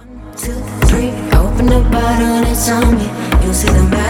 2, 3, open the bottle, it's on me. You see the